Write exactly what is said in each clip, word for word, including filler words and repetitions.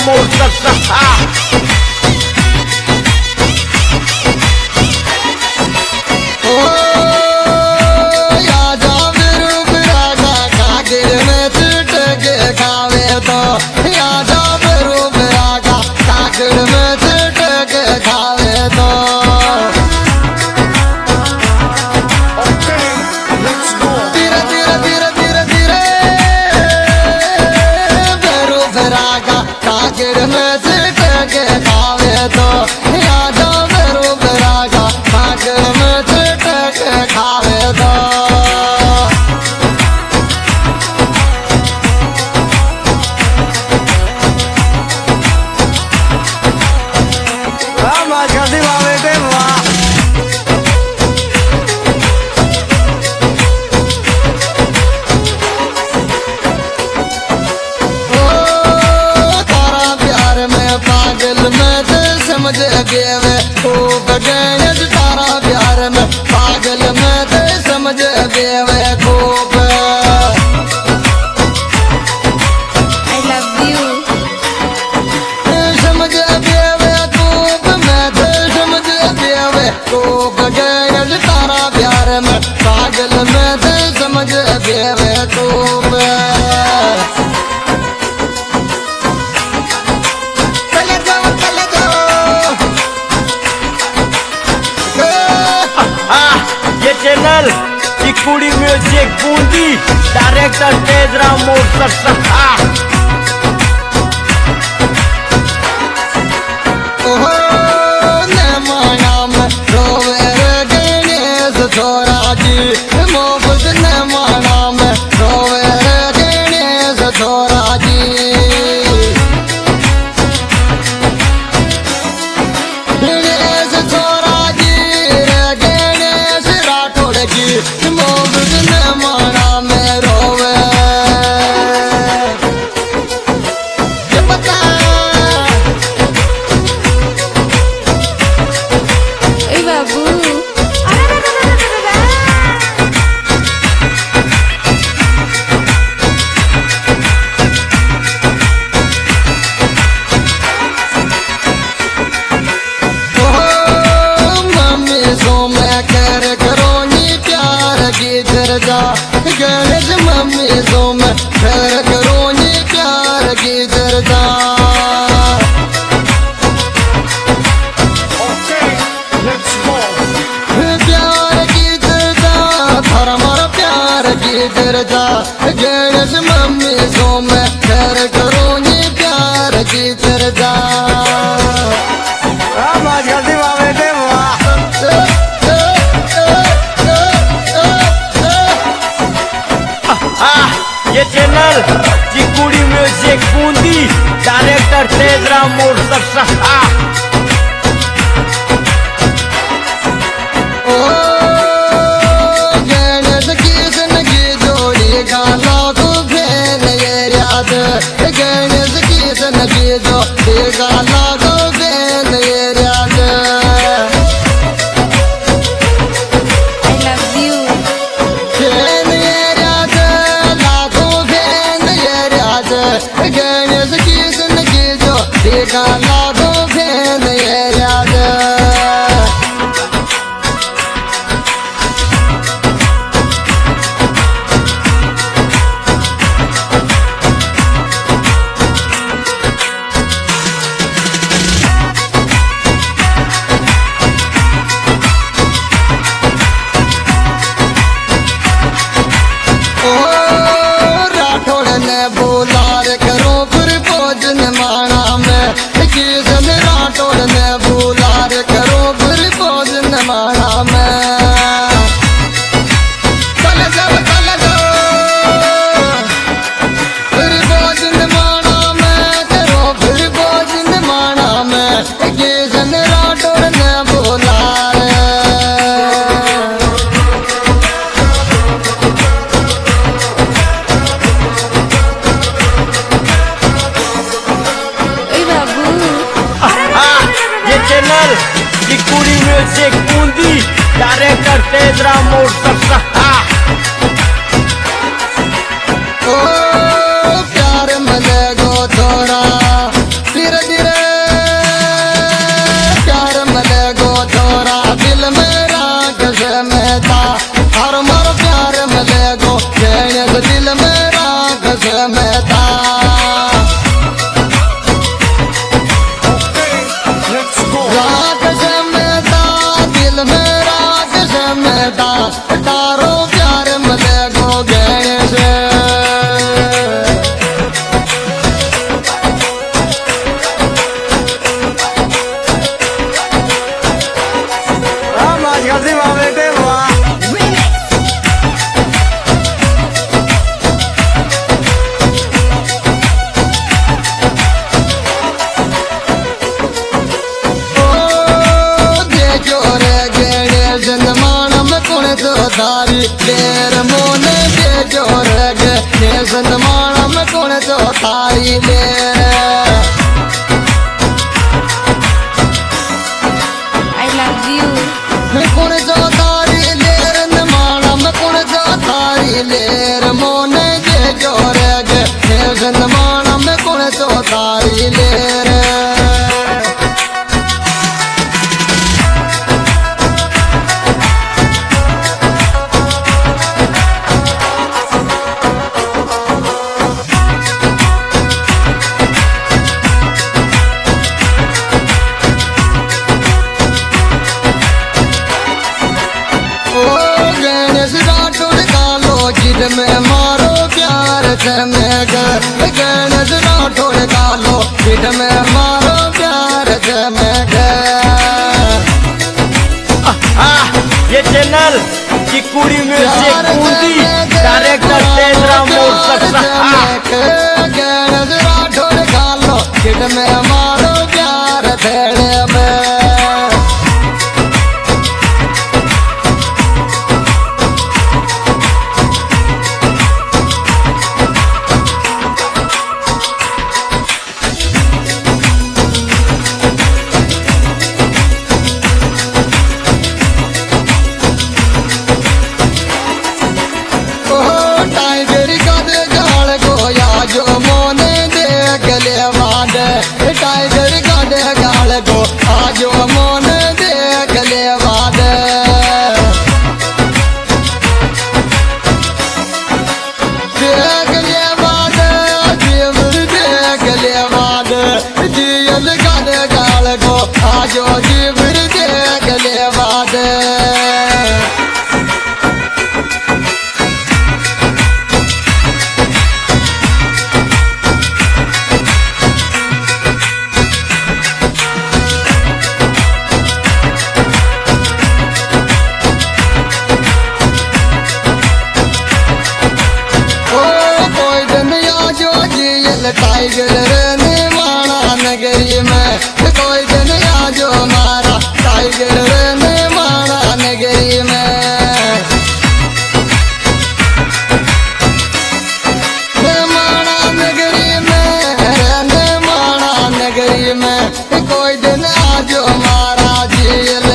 मोड़ सकता। समझ बेवे खूब गणेश तारा प्यार में पागल में ते समझ बेवे खूब। I love you। समझ बेवे खूब मैं ते समझ बेवे खूब गणेश तारा प्यार में पागल में ते समझ बेवे खूब। Channel Chikudi music Bundi director Tejram मोड़ सकता। ओहो ने माना में रोवे रे गणेश छोरा जी मोहब्बत ने माना में रोवे रे गणेश छोरा जी। गणेश छोरा जी रे गणेश राठौड़ जी मोहब्बत ने माना में रोवे। ये बता ओए बाबू। गणेश मम्मी सो मैं खैर करो नी प्यार की दरजा। प्यार की दरजा थारा मारा प्यार की दरजा। गणेश मम्मी सो मैं खैर करो नी प्यार की दरजा। ये channel Chikudi music Bundi director Tejram मोड़ सकता। ओ गणेश कृष्ण की जोड़ी गाना को फैल ये याद। गणेश कृष्ण की जोड़ी गाना को फैल ये याद। I love you। फैल ये याद लाखों फैल ये याद। गणेश कृष्ण की जोड़ी गाना को फैल ये याद। राठौड़ ने बोला रे करो फिर भोजन माना में। किशन राठौड़ ने बोला रे करो फिर भोजन माना में। चल जाओ चल जाओ फिर भोजन माना में करो फिर भोजन माना में। किशन राठौड़ ने बोला रे। ओए बाबू। ये channel Chikudi music Bundi director Tejram मोड़ सकता। ओ प्यार मिले गो थोड़ा थारी लेर मोने के जोर गे नेसन माना में कौन जो थारी लेर I love you. मैं कौन जो थारी लेर न माना में कौन जो थारी लेर मोने के जोर गे नेसन माना में कौन जो थारी लेर में मारो प्यार से मैं घर गणेश राठौड़ कालो पीठ में मारो प्यार से मैं घर ये चैनल की कुड़ी म्यूजिक बूंदी डायरेक्टर तेजराम मोड़ सकता गणेश राठौड़ कालो पीठ में मारो प्यार थेड़े में जो मोने देख ले वाद टाइगर गाड़े गाल को आजो मोने देख ले वाद देख ले वाद जीवर देख ले वाद जियल गाड़े गाल को आजो जीवर देख ले वाद टाइगर रहने माना नगरी में कोई दिन आजो मारा टाइगर रहने माना नगरी में माना नगरी में रहने माना नगरी में कोई दिन आजो मारा झील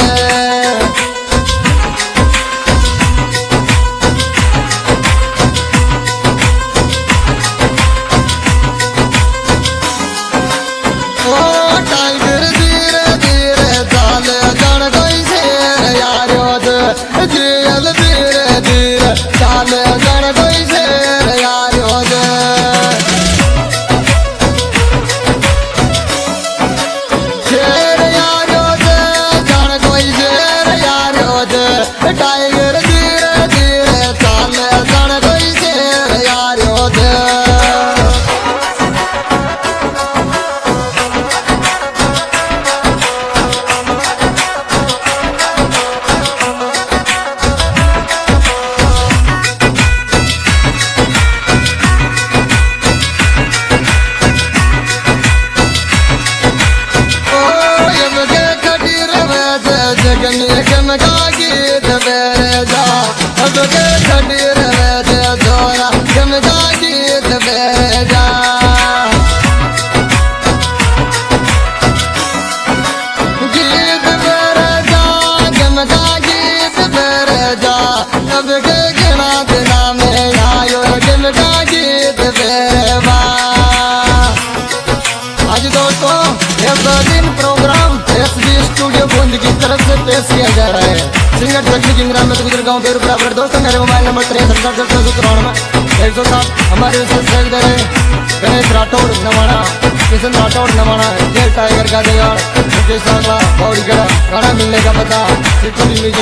टाइगर धीरे धीरे चाले जन कोई शेर यारो दे जगनी कम का गीत बेरे जा अब के खड़ी रहे दे जोरा कम का गीत बेरे जा गीत बेरे जा कम का गीत बेरे जा अब के गिना दिना में आयो कम का गीत बेरे बा आज दोस्तों ये दिन प्रोग्राम एसबी स्टूडियो बूंद की तरफ से पेश किया जा रहा है। सिंगर जगदीश जिंगरा में गुजर गाँव बेरू बराबर दोस्तों मेरे मोबाइल नंबर तिरसठ सड़सठ सौ तिरानवे में एक सौ सात हमारे विशेष है गणेश राठौड़ नवाना किशन राठौड़ नवाना जेल टाइगर का जगाड़ मुकेश सांगला पौड़ी गड़ा गाना मिलने का पता